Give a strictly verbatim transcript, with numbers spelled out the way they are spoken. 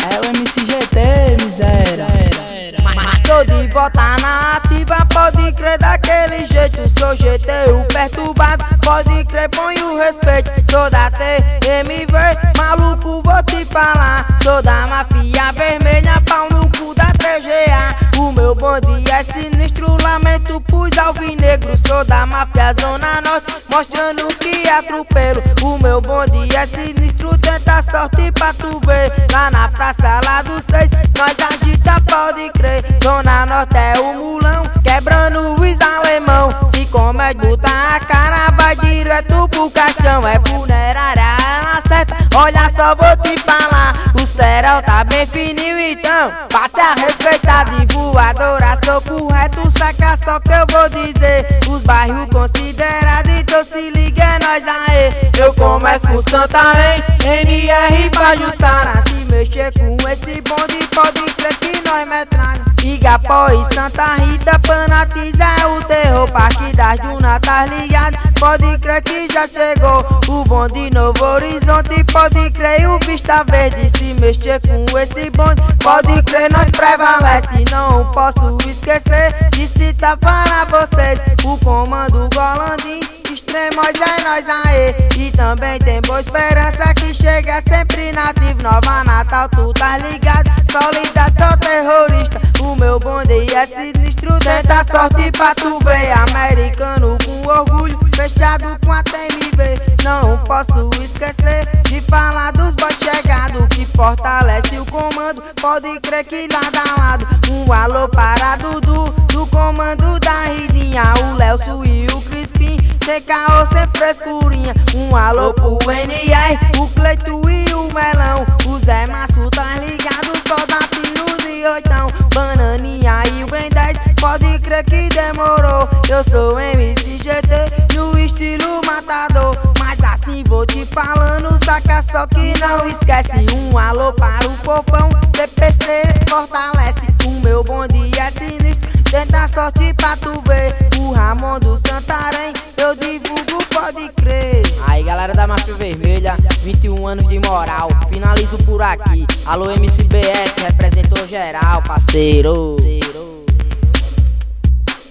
É o M C G T, miséria. Mas tô de volta na ativa, pode crer daquele jeito. Sou G T, o perturbado, pode crer, põe o respeito. Sou da T M V, maluco, vou te falar. Sou da mafia vermelha, pau no cu da T G A. O meu bonde é sinistro, lamento pros alvinegros. Sou da máfia Zona Norte, mostrando que atropelo. O meu bonde é sinistro, tenta sorte pra tu ver. Lá na praça, lá do seis, nós agita, pode crer. Zona Norte é o mulão, quebrando os alemão. Se comete, botar a cara, vai direto pro caixão. É funerária, ela certa, olha só, vou te falar. O cerol tá bem fininho, então bate a respeitar de voadora. Sou correto, saca só que eu vou dizer. Os bairros considerados, então se liga, é nós aê. Eu começo com Santarém, N R pra Jussara. Se mexer com esse bonde, pode crer que nós metralha. Igapó e Santa Rita, Panatiz é o terror. Parque das Dunas, tá ligado? Pode crer que já chegou o bonde Novo Horizonte. Pode crer o Vista Verde. Se mexer com esse bonde, pode crer nós prevalece. Não posso esquecer de citar para vocês o comando Golandim, Extremos é nós aê. E também tem Boa Esperança que chega sempre nativo. Nova Natal, tu tá ligado? Solidariedade, só terrorista. O meu bonde é sinistro, tenta sorte pra tu ver. Americano com orgulho, fechado com a T M V. Não posso esquecer de falar dos boys chegados que fortalece o comando. Pode crer que lado a lado. Um alô para Dudu, do comando da Ridinha. O Lelso e o Crispim, sem caô, sem frescurinha. Um alô pro N R, o Cleito e o Melão. O Zé Maço tá ligado, só dá tiros e oitão. Bananinha e o Ben dez, pode crer que demorou. Eu sou M C G T no estilo matador. Mas assim vou te falando, saca só que não esquece. Um alô para o Fofão, C P C fortalece. O meu bonde é sinistro, tenta sorte pra tu ver. O Ramon do Santarém, eu divulgo, pode crer. Aí galera da Máfia Vermelha, vinte e um anos de moral, finalizo por aqui. Alô M C B S, representou geral, parceiro.